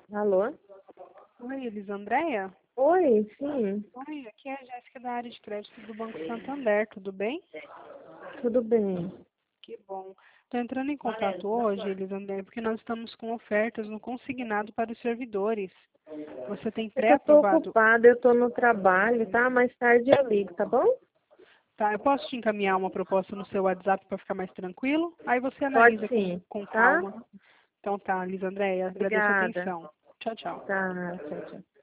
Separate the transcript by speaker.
Speaker 1: Alô?
Speaker 2: Oi, Elisandréia?
Speaker 1: Oi, sim,
Speaker 2: Oi, aqui é a Jéssica da área de crédito do Banco Santander, tudo bem?
Speaker 1: tudo bem.
Speaker 2: Que bom. Estou entrando em contato hoje, Elisandréia, porque nós estamos com ofertas no consignado para os servidores. Você tem
Speaker 1: É que eu tô
Speaker 2: pré-aprovado?
Speaker 1: ocupada, eu tô no trabalho, tá? Mais tarde eu ligo, tá bom?
Speaker 2: Tá, eu posso te encaminhar uma proposta no seu WhatsApp para ficar mais tranquilo? Aí você
Speaker 1: Pode
Speaker 2: analisa com,
Speaker 1: sim,
Speaker 2: com
Speaker 1: tá?
Speaker 2: calma. Então tá, Elisandréia, agradeço a
Speaker 1: Obrigada.
Speaker 2: atenção. Tchau, tchau.
Speaker 1: Tá, tchau, tchau.